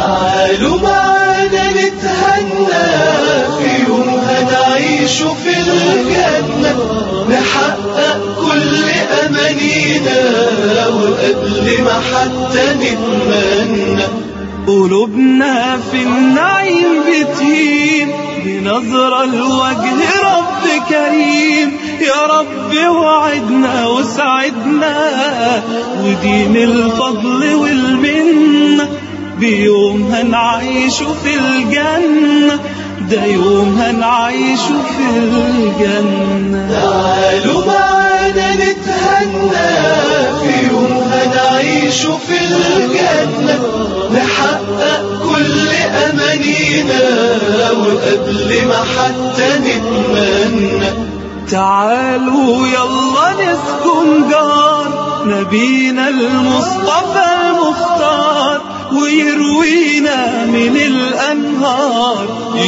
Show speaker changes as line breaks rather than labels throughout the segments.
تعالوا معانا نتهنى في يوم هنعيش في الجنة، نحقق كل أمانينا وقبل ما حتى نتمنى. قلوبنا في النعيم بتهيم بنظرة لوجه رب كريم. يا رب وعدنا وسعدنا ودين الفضل والمنة، بيوم هنعيش في الجنة، ده يوم هنعيش في الجنة. تعالوا معانا نتهنى في يوم هنعيش في الجنة، نحقق كل أمانينا وقبل ما حتى نتمنى. تعالوا يلا نسكن جار نبينا المصطفى المختار، ويروينا من الأنهار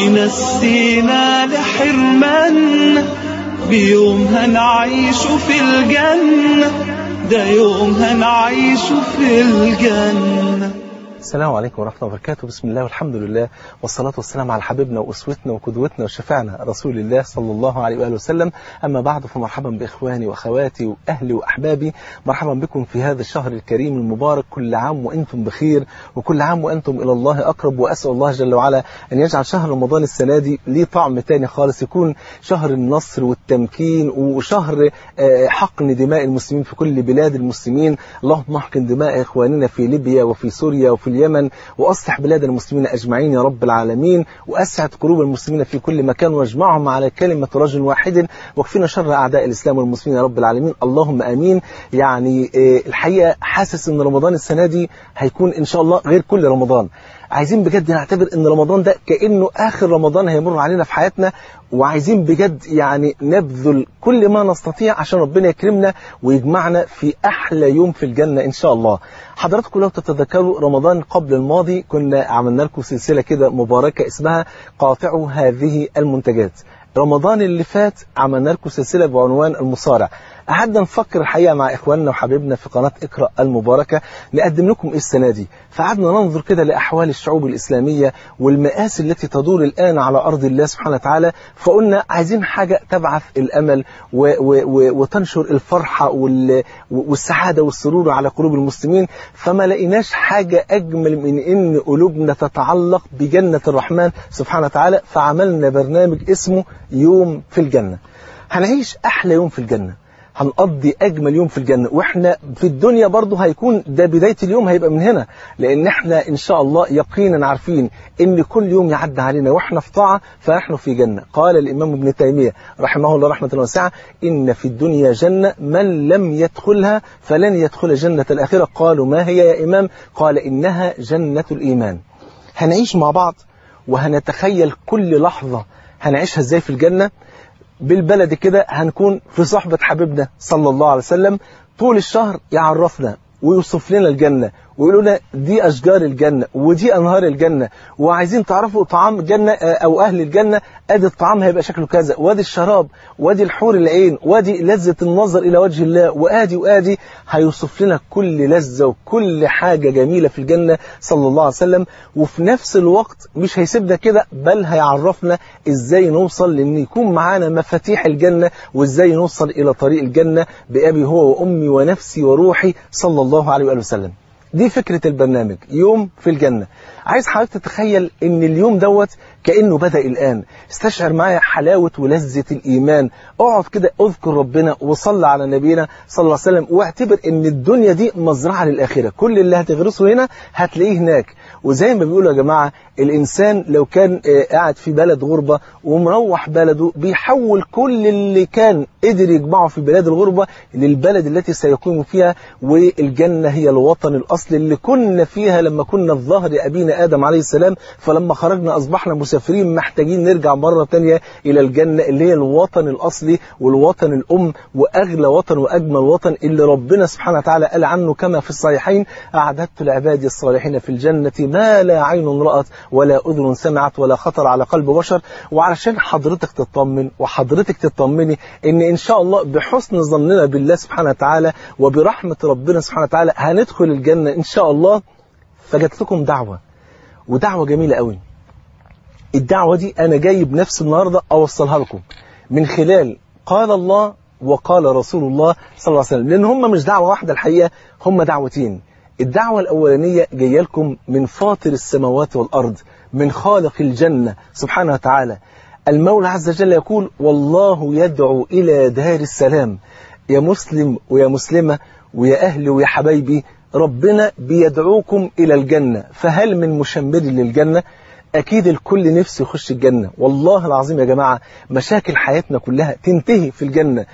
ينسينا لحرمنا، بيوم هنعيش في الجنة، ده يوم هنعيش في الجنة.
السلام عليكم ورحمة الله وبركاته. بسم الله والحمد لله والصلاة والسلام على حبيبنا وأسوتنا وقدوتنا وشفيعنا رسول الله صلى الله عليه وآله وسلم. أما بعد، فمرحبا بإخواني وأخواتي وأهلي وأحبابي، مرحبا بكم في هذا الشهر الكريم المبارك. كل عام وأنتم بخير، وكل عام وأنتم إلى الله أقرب. وأسأل الله جل وعلا أن يجعل شهر رمضان السنة دي ليه طعم تاني خالص، يكون شهر النصر والتمكين وشهر حقن دماء المسلمين في كل بلاد المسلمين. اللهم احقن دماء إخواننا في ليبيا وفي سوريا وفي اليمن، وأصلح بلاد المسلمين أجمعين يا رب العالمين، وأسعد قلوب المسلمين في كل مكان، واجمعهم على كلمة رجل واحد، واكفنا شر أعداء الإسلام والمسلمين يا رب العالمين. اللهم آمين. يعني الحقيقة حاسس أن رمضان السنة دي هيكون إن شاء الله غير كل رمضان. عايزين بجد نعتبر أن رمضان ده كأنه آخر رمضان هيمر علينا في حياتنا، وعايزين بجد يعني نبذل كل ما نستطيع عشان ربنا يكرمنا ويجمعنا في أحلى يوم في الجنة إن شاء الله. حضراتكم لو تتذكروا رمضان قبل الماضي كنا عملنا لكم سلسلة كده مباركة اسمها قاطعوا هذه المنتجات. رمضان اللي فات عملنا لكم سلسلة بعنوان المصارع. قعدنا نفكر الحقيقة مع إخواننا وحبيبنا في قناة اقرأ المباركة نقدم لكم إيه السنة دي. فقعدنا ننظر كده لأحوال الشعوب الإسلامية والمآسي التي تدور الآن على أرض الله سبحانه وتعالى، فقلنا عايزين حاجة تبعث الأمل وتنشر الفرحة والسعادة والسرور على قلوب المسلمين. فما لقيناش حاجة أجمل من إن قلوبنا تتعلق بجنة الرحمن سبحانه وتعالى، فعملنا برنامج اسمه يوم في الجنة. هنعيش أحلى يوم في الجنة، هنقضي أجمل يوم في الجنة، وإحنا في الدنيا برضو هيكون ده بداية اليوم، هيبقى من هنا، لأن إحنا إن شاء الله يقينا عارفين إن كل يوم يعدي علينا وإحنا في طاعة فنحن في جنة. قال الإمام ابن تيمية رحمه الله رحمة واسعة: إن في الدنيا جنة من لم يدخلها فلن يدخل جنة الآخرة. قالوا: ما هي يا إمام؟ قال: إنها جنة الإيمان. هنعيش مع بعض وهنتخيل كل لحظة هنعيشها إزاي في الجنة. بالبلد كده هنكون في صحبة حبيبنا صلى الله عليه وسلم طول الشهر، يعرفنا ويوصف لنا الجنة ويقولوا لنا دي أشجار الجنة ودي أنهار الجنة، وعايزين تعرفوا طعام الجنة أو أهل الجنة، أدي الطعام هيبقى شكله كذا، وادي الشراب، وادي الحور العين، وادي لذة النظر إلى وجه الله، وادي هيوصف لنا كل لذة وكل حاجة جميلة في الجنة صلى الله عليه وسلم. وفي نفس الوقت مش هيسيبنا كده، بل هيعرفنا إزاي نوصل لأن يكون معانا مفاتيح الجنة، وإزاي نوصل إلى طريق الجنة بأبي هو وأمي ونفسي وروحي صلى الله عليه وآله وسلم. دي فكرة البرنامج يوم في الجنة. عايز حضرتك تتخيل ان اليوم دوت كأنه بدأ الآن. استشعر معايا حلاوة ولذة الإيمان. اقعد كده اذكر ربنا وصلى على نبينا صلى الله عليه وسلم، واعتبر ان الدنيا دي مزرعة للآخرة. كل اللي هتغرسه هنا هتلاقيه هناك. وزي ما بيقولوا يا جماعة، الإنسان لو كان قاعد في بلد غربة ومروح بلده، بيحول كل اللي كان قدر يجمعه في بلاد الغربة للبلد التي سيقيم فيها، والجنة هي الوطن الأصلي اللي كنا فيها لما كنا في ظهر أبينا آدم عليه السلام. فلما خرجنا أصبحنا مسافرين محتاجين نرجع مرة تانية إلى الجنة اللي هي الوطن الأصلي والوطن الأم، وأغلى وطن وأجمل وطن اللي ربنا سبحانه وتعالى قال عنه كما في الصحيحين: أعددت لعبادي الصالحين في الجنة ما لا عين رأت ولا أذن سمعت ولا خطر على قلب بشر. وعلشان حضرتك تطمن وحضرتك تطمني إن شاء الله بحسن ظننا بالله سبحانه وتعالى وبرحمة ربنا سبحانه وتعالى هندخل الجنة إن شاء الله، فجت لكم دعوة ودعوة جميلة قوي. الدعوة دي أنا جاي بنفس النهاردة أوصلها لكم من خلال قال الله وقال رسول الله صلى الله عليه وسلم، لأن هم مش دعوة واحدة الحقيقة، هم دعوتين. الدعوة الأولانية جاية لكم من فاطر السماوات والأرض، من خالق الجنة سبحانه وتعالى. المولى عز وجل يقول والله يدعو إلى دار السلام. يا مسلم ويا مسلمة ويا أهلي ويا حبايبي، ربنا بيدعوكم إلى الجنة، فهل من مشمر للجنة؟ أكيد الكل نفسه يخش الجنة. والله العظيم يا جماعة مشاكل حياتنا كلها تنتهي في الجنة،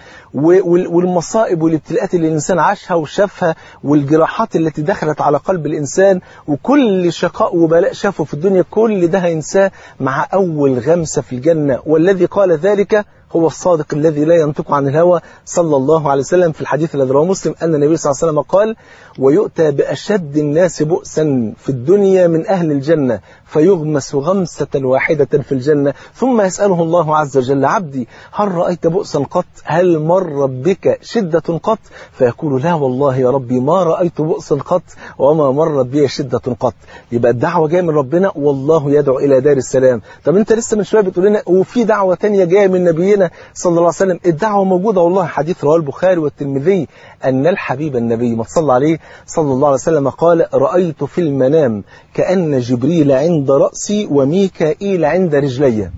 والمصائب والابتلاءات اللي الإنسان عاشها وشافها والجراحات التي دخلت على قلب الإنسان وكل شقاء وبلاء شافه في الدنيا، كل ده هينساه مع أول غمسة في الجنة. والذي قال ذلك هو الصادق الذي لا ينطق عن الهوى صلى الله عليه وسلم في الحديث الذي رواه مسلم أن النبي صلى الله عليه وسلم قال ويؤتى بأشد الناس بؤسا في الدنيا من أهل الجنة فيغمس غمسة واحدة في الجنة ثم يسأله الله عز وجل عبدي هل رأيت بؤسا قط؟ هل مر بك شدة قط؟ فيقول لا والله يا ربي ما رأيت بؤسا قط وما مرت بي شدة قط. يبقى الدعوة جاية من ربنا والله يدعو إلى دار السلام. طب أنت لسه من شوية بتقول لنا وفي دعوة تانية جاية من نبينا صلى الله عليه وسلم. الدعوة موجودة والله، حديث رواه البخاري والترمذي أن الحبيب النبي ما صلى عليه صلى الله عليه وسلم قال رأيت في المنام كأن جبريل عند رأسي وميكائيل عند رجلي،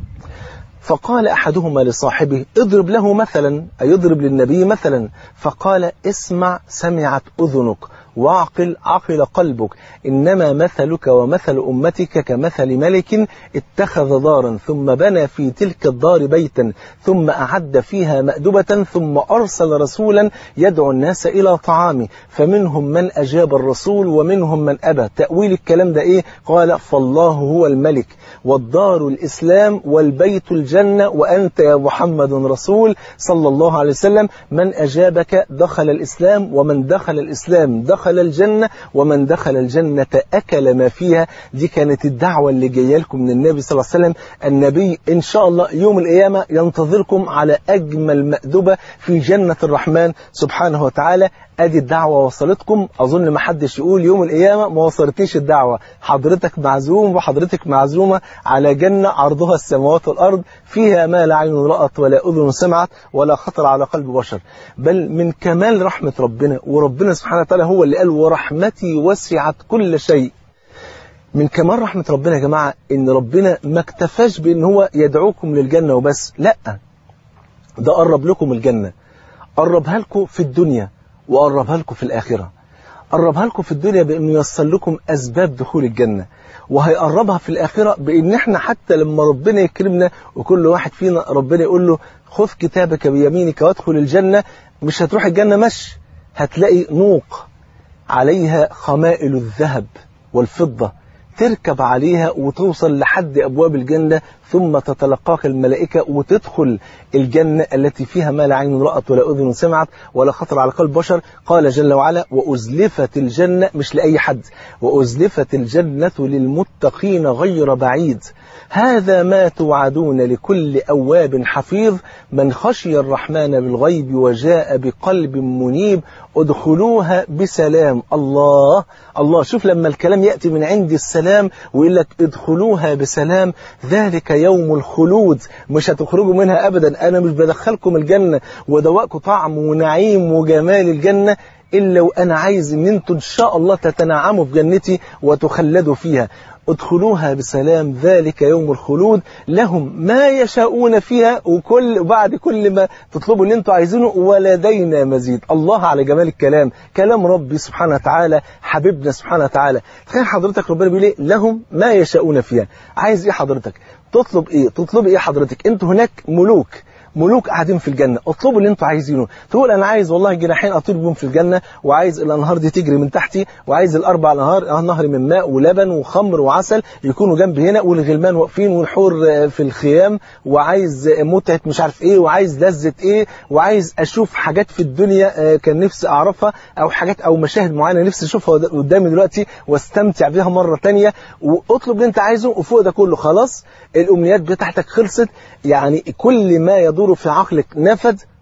فقال أحدهما لصاحبه اضرب له مثلا، أي يضرب للنبي مثلا، فقال اسمع سمعت أذنك وعقل عقل قلبك، إنما مثلك ومثل أمتك كمثل ملك اتخذ دارا ثم بنى في تلك الدار بيتا ثم أعد فيها مأدبة ثم أرسل رسولا يدعو الناس إلى طعامه فمنهم من أجاب الرسول ومنهم من أبى. تأويل الكلام ده إيه؟ قال فالله هو الملك والدار الإسلام والبيت الجنة وأنت يا محمد رسول صلى الله عليه وسلم، من أجابك دخل الإسلام ومن دخل الإسلام دخل الجنة ومن دخل الجنة أكل ما فيها. دي كانت الدعوة اللي جايه لكم من النبي صلى الله عليه وسلم. النبي إن شاء الله يوم القيامة ينتظركم على أجمل مأدبة في جنة الرحمن سبحانه وتعالى. أدي الدعوة وصلتكم. أظن ما حدش يقول يوم القيامة ما وصلتنيش الدعوة. حضرتك معزوم وحضرتك معزومة على جنة عرضها السماوات والأرض فيها ما لا عين رأت ولا أذن سمعت ولا خطر على قلب بشر. بل من كمال رحمة ربنا، وربنا سبحانه وتعالى هو اللي قال ورحمتي وسعت كل شيء. من كمال رحمة ربنا يا جماعة إن ربنا ما اكتفاش بأن هو يدعوكم للجنة وبس، لا، ده قرب لكم الجنة، قربها لكم في الدنيا وقربها لكم في الآخرة. قربها لكم في الدنيا بأنه ييسر لكم أسباب دخول الجنة، وهيقربها في الآخرة بأن احنا حتى لما ربنا يكرمنا وكل واحد فينا ربنا يقول له خذ كتابك بيمينك وادخل الجنة، مش هتروح الجنة مش هتلاقي نوق عليها خمائل الذهب والفضة، تركب عليها وتوصل لحد أبواب الجنة ثم تتلقاك الملائكة وتدخل الجنة التي فيها ما لا عين رأت ولا أذن سمعت ولا خطر على قلب بشر. قال جل وعلا وأزلفت الجنة، مش لأي حد، وأزلفت الجنة للمتقين غير بعيد، هذا ما توعدون لكل أواب حفيظ من خشي الرحمن بالغيب وجاء بقلب منيب ادخلوها بسلام. الله الله، شوف لما الكلام يأتي من عند السلام ويقول لك ادخلوها بسلام، ذلك يوم الخلود، مش هتخرجوا منها أبدا. أنا مش بدخلكم الجنة ودواءكم طعم ونعيم وجمال الجنة إلا وأنا عايز إن أنتم إن شاء الله تتنعموا في جنتي وتخلدوا فيها. ادخلوها بسلام ذلك يوم الخلود لهم ما يشاءون فيها، وبعد كل ما تطلبوا اللي انتوا عايزينه ولدينا مزيد. الله على جمال الكلام، كلام ربي سبحانه وتعالى، حبيبنا سبحانه وتعالى. تخيل حضرتك ربنا بيقول ايه لهم ما يشاءون فيها. عايز ايه حضرتك؟ تطلب ايه؟ تطلب ايه حضرتك؟ انتوا هناك ملوك قاعدين في الجنة، اطلبوا اللي انتوا عايزينه. تقول انا عايز والله جناحين اطير بهم في الجنة، وعايز الانهار دي تجري من تحتي، وعايز الاربع نهر من ماء ولبن وخمر وعسل يكونوا جنبي هنا، والغلمان واقفين والحور في الخيام، وعايز متعة مش عارف ايه، وعايز لذة ايه، وعايز اشوف حاجات في الدنيا كان نفسي اعرفها، او حاجات او مشاهد معينة نفسي اشوفها قدامي دلوقتي واستمتع بيها مرة تانية. واطلب اللي انت عايزه، وفوق ده كله خلاص الامنيات بتاعتك خلصت. يعني كل ما يدور في عقلك نفد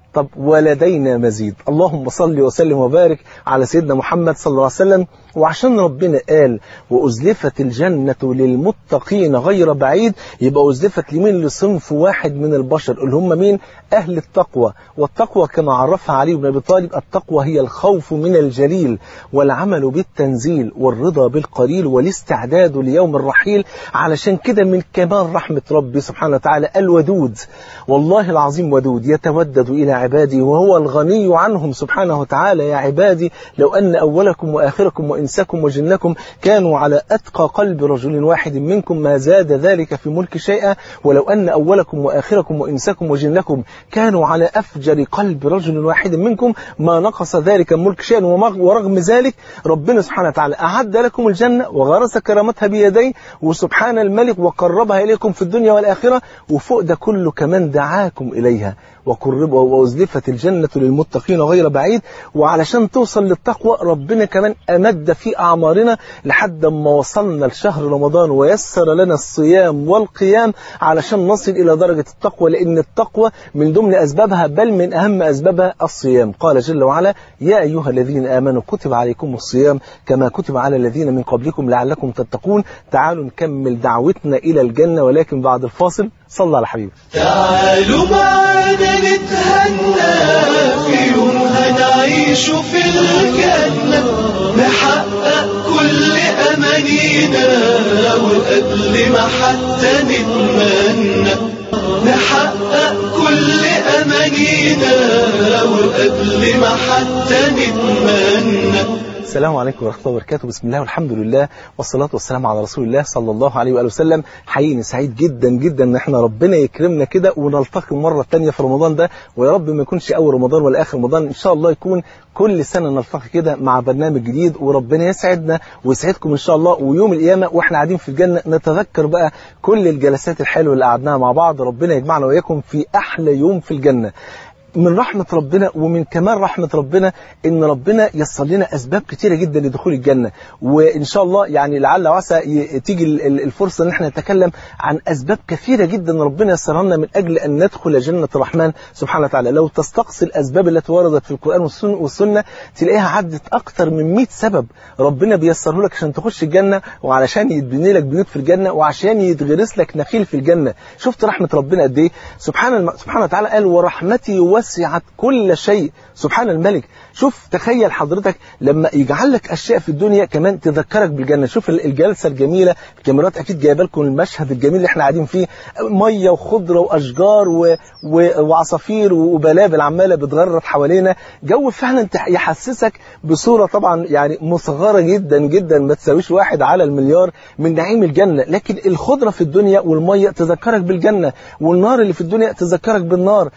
طب ولدينا مزيد. اللهم صل وسلم وبارك على سيدنا محمد صلى الله عليه وسلم. وعشان ربنا قال وأزلفت الجنة للمتقين غير بعيد، يبقى أزلفت لمين؟ لصنف واحد من البشر اللي هم مين؟ أهل التقوى. والتقوى كما عرفها علي بن أبي طالب، التقوى هي الخوف من الجليل والعمل بالتنزيل والرضا بالقليل والاستعداد ليوم الرحيل. علشان كده من كمال رحمة ربي سبحانه وتعالى الودود، والله العظيم ودود، يتودد إلى عبادي وهو الغني عنهم سبحانه وتعالى. يا عبادي لو أن أولكم وآخركم وإنسكم وجنكم كانوا على أتقى قلب رجل واحد منكم ما زاد ذلك في ملك شيئا، ولو أن أولكم وآخركم وإنسكم وجنكم كانوا على أفجر قلب رجل واحد منكم ما نقص ذلك ملك شيئا. ورغم ذلك ربنا سبحانه وتعالى أعد لكم الجنة وغرس كرامتها بيديه وسبحان الملك وقربها إليكم في الدنيا والآخرة، وفوق ده كله كمان دعاكم إليها وأزلفت الجنة للمتقين غير بعيد. وعلشان توصل للتقوى ربنا كمان أمد في أعمارنا لحد ما وصلنا لشهر رمضان ويسر لنا الصيام والقيام علشان نصل إلى درجة التقوى، لأن التقوى من ضمن أسبابها بل من أهم أسبابها الصيام. قال جل وعلا يا أيها الذين آمنوا كتب عليكم الصيام كما كتب على الذين من قبلكم لعلكم تتقون. تعالوا نكمل دعوتنا إلى الجنة، ولكن بعد الفاصل صلى على حبيبه.
تعالوا معنا نتهنى في يوم هنعيش في الجنة، نحقق كل أمانينا وقبل ما حتى نتمنى، نحقق كل أمانينا وقبل ما حتى نتمنى.
السلام عليكم ورحمة الله وبركاته. بسم الله والحمد لله والصلاة والسلام على رسول الله صلى الله عليه وآله وسلم. حقيقي سعيد جدا جدا ان احنا ربنا يكرمنا كده ونلتقي مرة تانية في رمضان ده، ويا رب ما يكونش اول رمضان ولا اخر رمضان، ان شاء الله يكون كل سنة نلتقي كده مع برنامج جديد، وربنا يسعدنا ويسعدكم ان شاء الله. ويوم القيامة واحنا قاعدين في الجنة نتذكر بقى كل الجلسات الحلوة اللي قعدناها مع بعض. ربنا يجمعنا وإياكم في احلى يوم في الجنة. من رحمة ربنا ومن كمال رحمة ربنا ان ربنا يسر لنا اسباب كتيرة جدا لدخول الجنة، وان شاء الله يعني لعل وعسى تيجي الفرصة ان احنا نتكلم عن اسباب كثيرة جدا ربنا يسرها لنا من اجل ان ندخل جنة الرحمن سبحانه وتعالى. لو تستقصي الاسباب التي وردت في القرآن والسنة تلاقيها عدت اكتر من 100 سبب ربنا بيسره لك عشان تخش الجنة، وعلشان يتبني لك بيوت في الجنة، وعشان يتغرس لك نخيل في الجنة. شفت رحمة ربنا قد ايه؟ سبحانه وتعالى قال ورحمتي وسعت كل شيء. سبحان الملك. شوف تخيل حضرتك لما يجعل لك أشياء في الدنيا كمان تذكرك بالجنة. شوف الجلسة الجميلة، الكاميرات أكيد جايبه لكم المشهد الجميل اللي احنا قاعدين فيه، مية وخضرة وأشجار وعصافير وبلابل عمالة بتغرد حوالينا، جو فعلا يحسسك بصورة طبعا يعني مصغرة جدا جدا ما تساويش 1 على المليار من نعيم الجنة. لكن الخضرة في الدنيا والمية تذكرك بالجنة، والنار اللي في الدنيا تذكرك بالنار،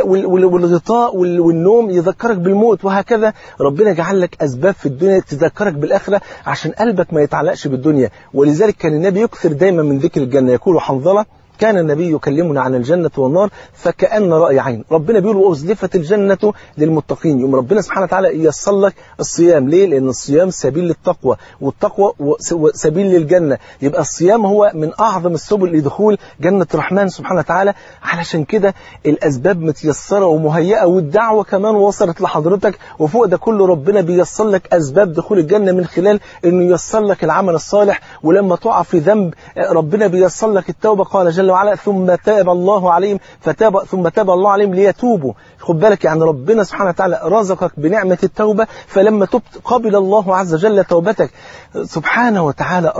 والغطاء والنوم يذكرك بالموت، وهكذا ربنا جعل لك أسباب في الدنيا تذكرك بالآخرة عشان قلبك ما يتعلقش بالدنيا. ولذلك كان النبي يكثر دايما من ذكر الجنة. يقول حنظلة كان النبي يكلمنا عن الجنة والنار فكأن رأي عين. ربنا بيقول وأزلفت الجنة للمتقين. يوم ربنا سبحانه وتعالى ييسر لك الصيام. ليه؟ لأن الصيام سبيل للتقوى، والتقوى سبيل للجنة. يبقى الصيام هو من أعظم السبل لدخول جنة الرحمن سبحانه وتعالى. علشان كده الأسباب متيسرة ومهيئة، والدعوة كمان وصلت لحضرتك، وفوق ده كله ربنا بييسر لك أسباب دخول الجنة من خلال إنه ييسر لك العمل الصالح. ولما تقع في ذنب ربنا بييسر لك التوبة. قال جل وعلا ثم تاب الله عليهم ثم تاب الله عليهم ليتوبوا. خد بالك يعني ربنا سبحانه وتعالى رزقك بنعمة التوبة، فلما تبت قبل الله عز وجل توبتك. سبحانه وتعالى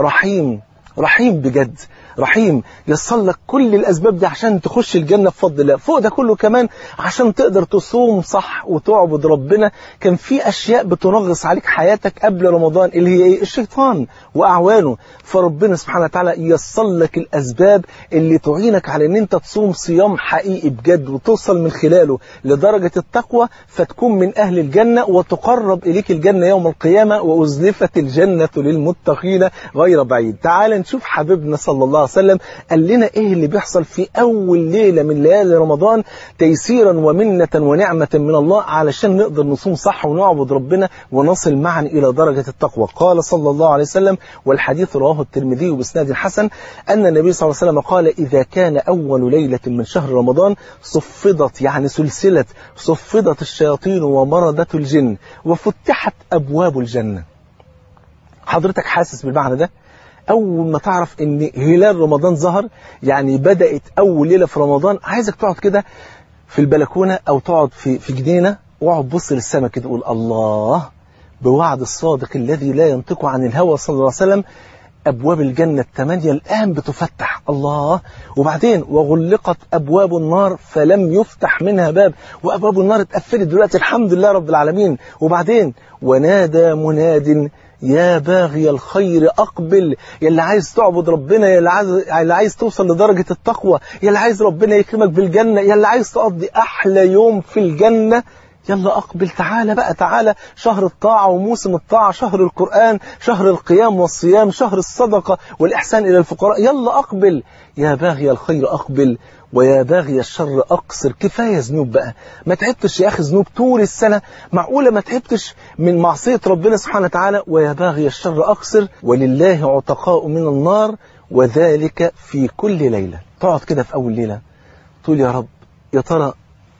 رحيم بجد، رحيم يصل لك كل الأسباب دي عشان تخش الجنة بفضل الله. فوق ده كله كمان عشان تقدر تصوم صح وتعبد ربنا. كان في أشياء بتنغص عليك حياتك قبل رمضان اللي هي إيه؟ الشيطان وأعوانه. فربنا سبحانه وتعالى يصل لك الأسباب اللي تعينك على أن أنت تصوم صيام حقيقي بجد، وتوصل من خلاله لدرجة التقوى، فتكون من أهل الجنة وتقرب إليك الجنة يوم القيامة. وأزلفت الجنة للمتقين غير بعيد. تعال نشوف حبيبنا صلى الله عليه الله عليه وسلم قال لنا إيه اللي بيحصل في أول ليلة من ليالي رمضان تيسيرا ومنة ونعمة من الله علشان نقدر نصوم صح ونعبد ربنا ونصل معا إلى درجة التقوى. قال صلى الله عليه وسلم، والحديث رواه الترمذي بإسناد حسن، أن النبي صلى الله عليه وسلم قال: إذا كان أول ليلة من شهر رمضان صفدت، يعني سلسلة، صفدت الشياطين ومردت الجن وفتحت أبواب الجنة. حضرتك حاسس بالمعنى ده؟ أول ما تعرف إن هلال رمضان ظهر، يعني بدأت أول ليلة في رمضان، عايزك تقعد كده في البلكونة أو تقعد في جنينة واقعد بص للسماء كده، قول: الله، بوعد الصادق الذي لا ينطق عن الهوى صلى الله عليه وسلم أبواب الجنة 8 الآن بتفتح. الله. وبعدين: وغلقت أبواب النار فلم يفتح منها باب، وأبواب النار اتقفلت دلوقتي الحمد لله رب العالمين. وبعدين: ونادى مناد يا باغي الخير أقبل، يلي عايز تعبد ربنا، يلي عايز توصل لدرجة التقوى، يلي عايز ربنا يكرمك بالجنة، يلي عايز تقضي أحلى يوم في الجنة، يلا أقبل، تعالى بقى، تعالى. شهر الطاعة وموسم الطاعة، شهر القرآن، شهر القيام والصيام، شهر الصدقة والإحسان إلى الفقراء، يلا أقبل. يا باغي الخير أقبل ويا باغي الشر أقصر. كفاية ذنوب بقى، ما تعبتش يا أخي ذنوب طول السنة؟ معقولة ما تعبتش من معصية ربنا سبحانه وتعالى؟ ويا باغي الشر أقصر، ولله عتقاء من النار وذلك في كل ليلة. تقعد كده في أول ليلة تقول: يا رب، يا ترى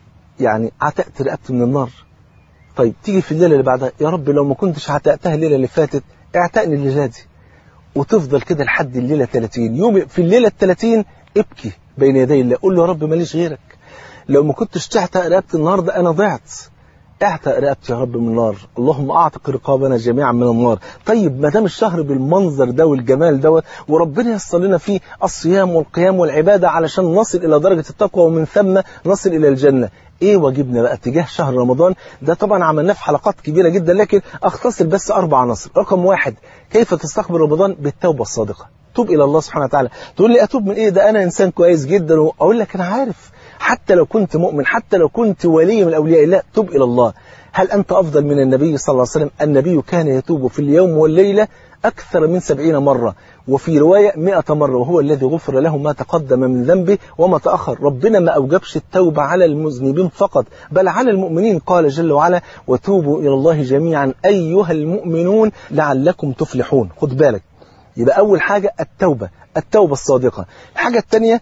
يعني عتقت رقبتي من النار. طيب تيجي في الليلة اللي بعدها: يا رب لو ما كنتش عتقتها الليلة اللي فاتت اعتقني الليلة دي. وتفضل كده لحد الليلة 30 يوم. في الليلة 30 ابكي بين يدي الله، قول له: يا رب ماليش غيرك، لو ما كنتش تعتق رقبتي النهارده انا ضعت، اعتق رقبتي يا رب من النار، اللهم اعتق رقابنا جميعا من النار. طيب ما دام الشهر بالمنظر ده والجمال دوت، وربنا ييسر لنا فيه الصيام والقيام والعبادة علشان نصل الى درجة التقوى ومن ثم نصل الى الجنة، ايه واجبنا بقى تجاه شهر رمضان ده؟ طبعا عملناه في حلقات كبيرة جدا، لكن اختصر بس 4 عناصر. رقم 1: كيف تستقبل رمضان؟ بالتوبة الصادقة. توب الى الله سبحانه وتعالى. تقول لي: اتوب من ايه؟ ده انا انسان كويس جدا. واقول لك: انا عارف، حتى لو كنت مؤمن، حتى لو كنت ولي من اولياء الله، توب الى الله. هل انت افضل من النبي صلى الله عليه وسلم؟ النبي كان يتوب في اليوم والليلة أكثر من 70 مرة، وفي رواية 100 مرة، وهو الذي غفر له ما تقدم من ذنبه وما تأخر. ربنا ما أوجبش التوبة على المذنبين فقط، بل على المؤمنين. قال جل وعلا: وتوبوا إلى الله جميعا أيها المؤمنون لعلكم تفلحون. خد بالك، يبقى أول حاجة التوبة، التوبة الصادقة. الحاجة الثانية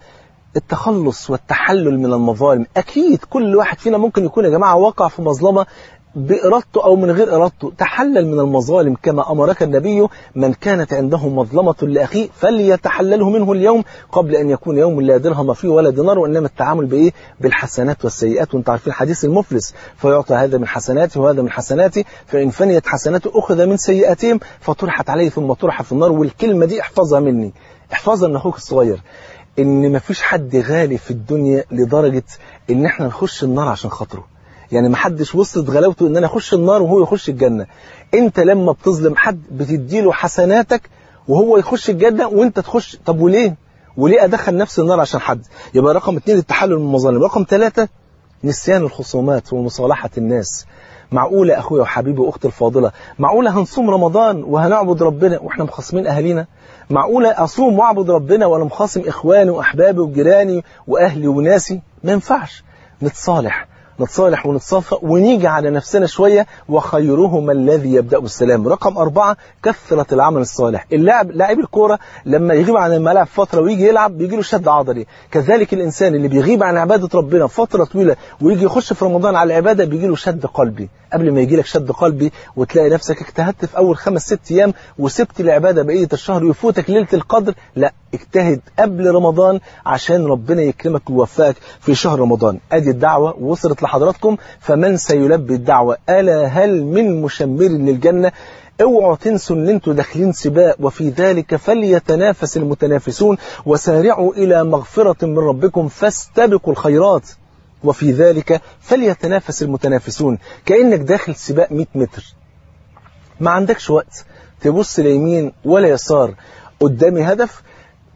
التخلص والتحلل من المظالم. أكيد كل واحد فينا ممكن يكون يا جماعة وقع في مظلمة بإرادته أو من غير إرادته. تحلل من المظالم كما أمرك النبي: من كانت عنده مظلمة لأخيه فليتحلله منه اليوم قبل أن يكون يوم لا درهم فيه ولا دينار. وإنما التعامل بإيه؟ بالحسنات والسيئات. وانت عارفين حديث المفلس: فيعطى هذا من حسناته وهذا من حسناته، فإن فنيت حسناته أخذ من سيئاتهم فطرحت عليه ثم طرح في النار. والكلمة دي احفظها مني، احفظها من أخوك الصغير، إن مفيش حد غالي في الدنيا لدرجة إن احنا نخش النار عشان خاطره. يعني ما حدش وصلت غلاوته ان انا اخش النار وهو يخش الجنة. انت لما بتظلم حد بتديله حسناتك وهو يخش الجنة وانت تخش. طب وليه ادخل نفسي النار عشان حد؟ يبقى رقم 2 التحلل من المظالم. رقم 3 نسيان الخصومات ومصالحة الناس. معقولة اخويا وحبيبي واختي الفاضلة، معقولة هنصوم رمضان وهنعبد ربنا واحنا مخاصمين اهالينا؟ معقولة اصوم واعبد ربنا وانا مخاصم اخواني واحبابي وجيراني واهلي وناسي؟ ما ينفعش. نتصالح ونتصافى ونيجي على نفسنا شوية، وخيرهم الذي يبدأ بالسلام. رقم 4 كثرة العمل الصالح. لاعب الكورة لما يغيب عن الملعب فترة ويجي يلعب بيجي له شد عضلي. كذلك الإنسان اللي بيغيب عن عبادة ربنا فترة طويلة ويجي يخش في رمضان على العبادة بيجي له شد قلبي. قبل ما يجي لك شد قلبي وتلاقي نفسك اجتهدت في أول 5-6 أيام وسبت العبادة بقية الشهر ويفوتك ليلة القدر، لا، اجتهد قبل رمضان عشان ربنا يكرمك ويوفقك في شهر رمضان. ادي الدعوة وصلت لحضراتكم. فمن سيلبي الدعوة ألا هل من مشمر للجنة؟ اوعوا تنسوا ان انتوا داخلين سباق، وفي ذلك فليتنافس المتنافسون، وسارعوا إلى مغفرة من ربكم فاستبقوا الخيرات، وفي ذلك فليتنافس المتنافسون. كأنك داخل سباق 100 متر، ما عندكش وقت تبص ليمين ولا يسار، قدامي هدف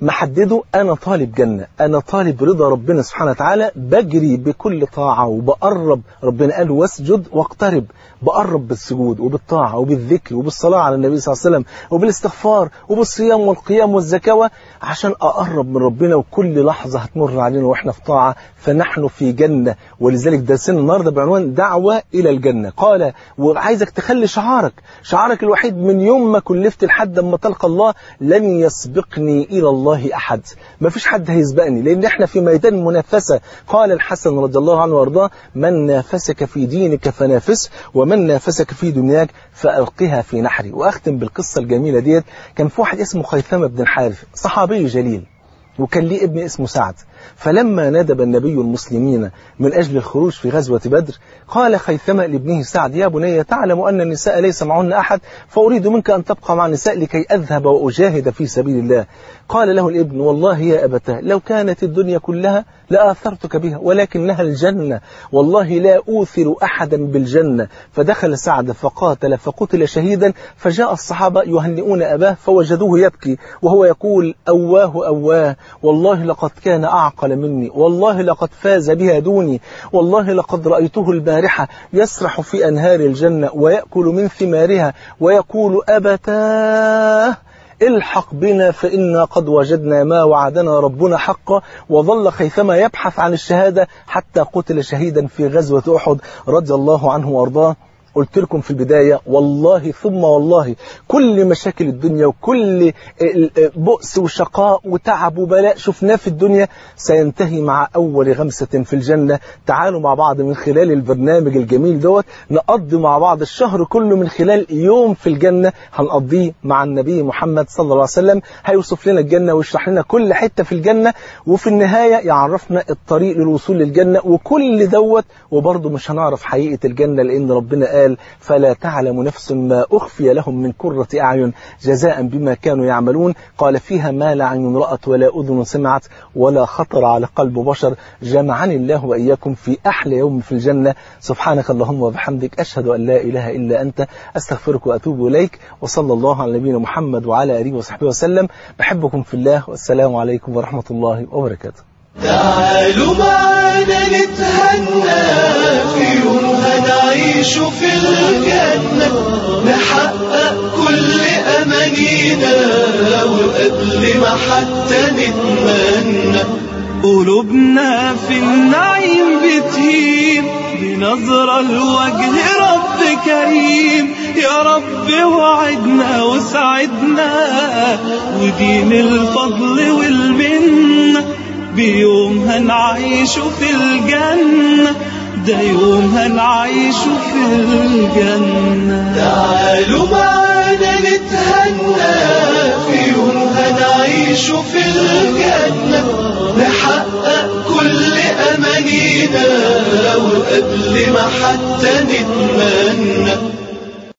محدده أنا طالب جنة، أنا طالب رضا ربنا سبحانه وتعالى، بجري بكل طاعة وبقرب. ربنا قال واسجد واقترب، بقرب بالسجود وبالطاعة وبالذكر وبالصلاة على النبي صلى الله عليه وسلم وبالاستغفار وبالصيام والقيام والزكاة عشان أقرب من ربنا. وكل لحظة هتمر علينا وإحنا في طاعة فنحن في جنة. ولذلك درسنا النهاردة بعنوان دعوة إلى الجنة. قال وعايزك تخلي شعارك الوحيد من يوم ما كلفت لحد ما تلقى الله: لن يسبقني إلى الله أحد. ما فيش حد هيسبقني، لأن احنا في ميدان منافسة. قال الحسن رضي الله عنه وارضاه: من نافسك في دينك فنافسه، ومن نافسك في دنياك فألقها في نحري. وأختم بالقصة الجميلة ديت. كان في واحد اسمه خيثمة بن الحارث، صحابي جليل، وكان ليه ابن اسمه سعد. فلما ندب النبي المسلمين من أجل الخروج في غزوة بدر، قال خيثمة لابنه سعد: يا بني، تعلم أن النساء ليس معهن أحد، فأريد منك أن تبقى مع النساء لكي أذهب وأجاهد في سبيل الله. قال له الابن: والله يا أبتاه، لو كانت الدنيا كلها لآثرتك بها، ولكنها الجنة، والله لا أوثر أحدا بالجنة. فدخل سعد فقاتل فقتل شهيدا، فجاء الصحابة يهنئون أباه فوجدوه يبكي وهو يقول: أواه والله لقد كان أعقل مني، والله لقد فاز بها دوني، والله لقد رأيته البارحة يسرح في أنهار الجنة ويأكل من ثمارها ويقول: أبتاه الحق بنا فإنا قد وجدنا ما وعدنا ربنا حقا. وظل خيثمة يبحث عن الشهادة حتى قتل شهيدا في غزوة أحد رضي الله عنه وارضاه. قلت لكم في البداية والله ثم والله كل مشاكل الدنيا وكل بؤس وشقاء وتعب وبلاء شفناه في الدنيا سينتهي مع أول غمسة في الجنة. تعالوا مع بعض من خلال البرنامج الجميل دوت نقضي مع بعض الشهر كله من خلال يوم في الجنة هنقضيه مع النبي محمد صلى الله عليه وسلم. هيوصف لنا الجنة ويشرح لنا كل حتة في الجنة، وفي النهاية يعرفنا الطريق للوصول للجنة وكل دوت. وبرضه مش هنعرف حقيقة الجنة لأن ربنا قال: فلا تعلم نفس ما أخفي لهم من قرة أعين جزاء بما كانوا يعملون. قال: فيها ما لا عين رأت ولا أذن سمعت ولا خطر على قلب بشر. جمعني الله وإياكم في أحلى يوم في الجنة. سبحانك اللهم وبحمدك، أشهد أن لا إله إلا أنت، أستغفرك وأتوب إليك. وصلى الله على نبينا محمد وعلى آله وصحبه وسلم. بحبكم في الله، والسلام عليكم ورحمة الله وبركاته.
تعالوا معنا نتهنى في يوم هنعيش في الجنة، نحقق كل أمانينا وقبل ما حتى نتمنى. قلوبنا في النعيم بتهيم بنظرة لوجه رب كريم. يا رب وعدنا وسعدنا ودين الفضل والمنة، بيوم هنعيش في الجنة، ده يوم هنعيش في الجنة. تعالوا معنا نتهنى في يوم هنعيش في الجنة، نحقق كل أمانينا وقبل ما حتى نتمنى.